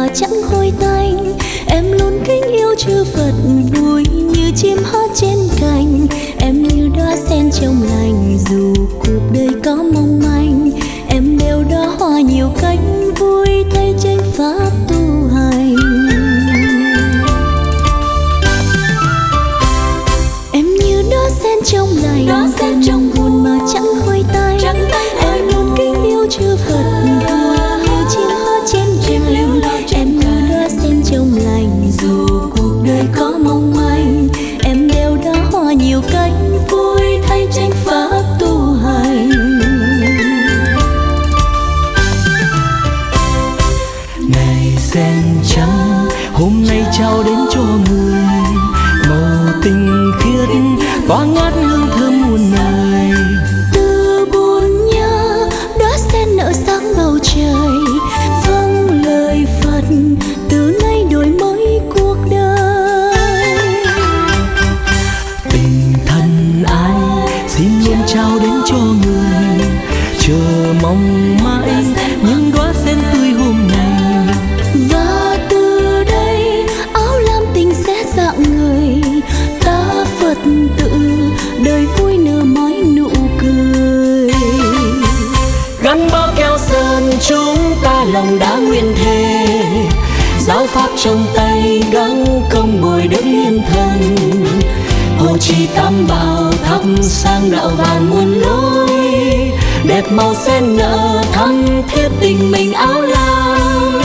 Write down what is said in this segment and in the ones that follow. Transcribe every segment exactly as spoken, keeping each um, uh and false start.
chẳng hôi tanh. Em luôn kính yêu chư Phật vui như chim hót trên cành. Em như đóa sen trong lành dù cuộc đời có mong manh. Em đều đóa hoa nhiều cánh vui thay chánh pháp tu hành. Em như đóa sen trong lành, đóa sen trong buồn mà chẳng hôi tanh. Em luôn kính yêu chư Phật vui như chim hót trên cành. Em như đóa sen trong lành dù cuộc đời có mong manh. Em đều đóa hoa nhiều cánh vui thay chánh pháp tu hành. Này sen trắng hôm nay trao đến cho người, màu tinh khiết tỏa ngát hương thơm muôn nơi. Từ buồn nhớ đóa sen nở sáng bầu trời, vâng lời Phật từ nay đổi mới cuộc đời. Tình thân ai xin luôn trao đến cho người, chờ mong mãi những đóa sen tươi hôm nay. Và từ đây áo lam tình sẽ dạng người, ta Phật tự đời vui nở mãi nụ cười. Gắn bó keo sơn chúng ta lòng đã nguyện thề, giáo pháp trong tay gắng công bồi đỡ hiên thân. Hộ trì tam bảo thắp sang đạo vàng muôn lối, đẹp màu sen nở thắm thiết tình mình áo lam.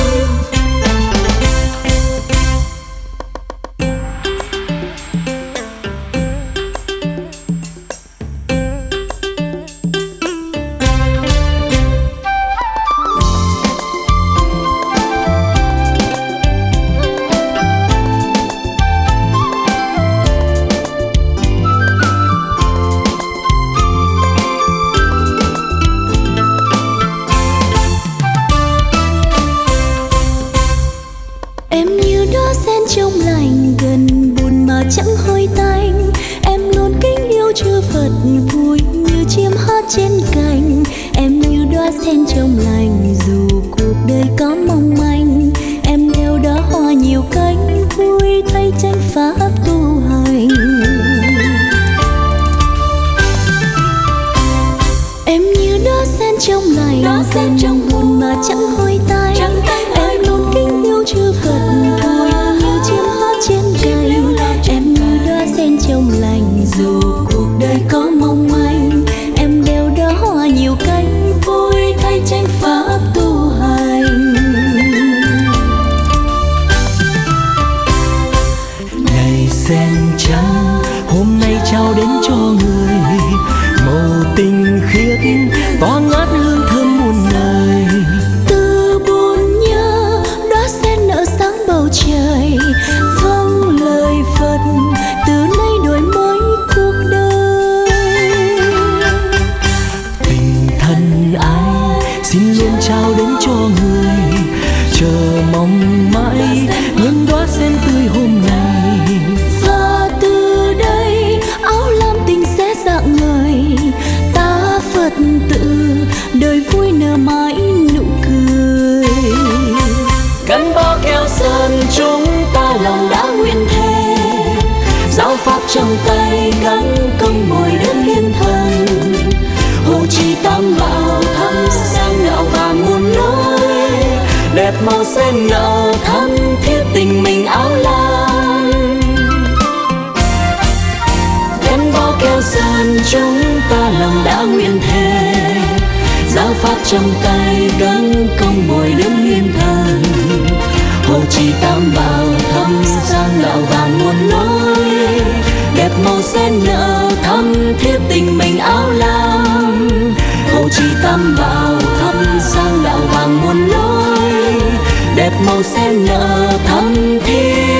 Em như đóa sen trong lành gần buồn mà chẳng hôi tanh. Em luôn kính yêu chư Phật vui như chim hót trên cành. Em như đóa sen trong lành dù cuộc đời có mong manh. Em đều đóa hoa nhiều cánh vui thay chánh pháp tu hành. Em như đóa sen trong lành, đóa sen trong buồn mà chẳng hôi tanh. Em luôn kính yêu chư Phật vui như chim hót trên cành. Em như đóa sen trong lành dù cuộc đời có mong manh. Em đều đóa hoa nhiều cánh vui thay chánh pháp tu hành. Này sen trắng hôm nay trao đến cho người, màu tinh khiết tỏa ngát hương thơm muôn nơi. Từ buồn nhớ đóa sen nở sáng bầu trời, vâng lời Phật từ nay đổi mới cuộc đời. Tình thân ai xin luôn trao đến cho người, chờ mong mãi những đóa sen tươi hôm nay. Và từ đây áo lam tình sẽ dạng người, ta Phật tự đời vui nở mãi nụ cười. Gắn bó keo sơn chúng ta lòng đã nguyện thề, giáo pháp trong tay gắng công bồi đỡ hiên thân. Hộ trì tam bảo thắp sang đạo vàng muôn lối, đẹp màu sen nở thắm thiết tình mình áo lam. Gắn bó keo sơn chúng ta lòng đã nguyện thề, giáo pháp trong tay gắng công bồi đỡ hiên thân. Hộ trì tam bảo thắp sang đạo vàng muôn lối, đẹp màu sen nở thắm thiết tình mình áo lam. Hộ trì tam bảo thắp sang đạo vàng muôn lối, đẹp màu sen nở thắm thiết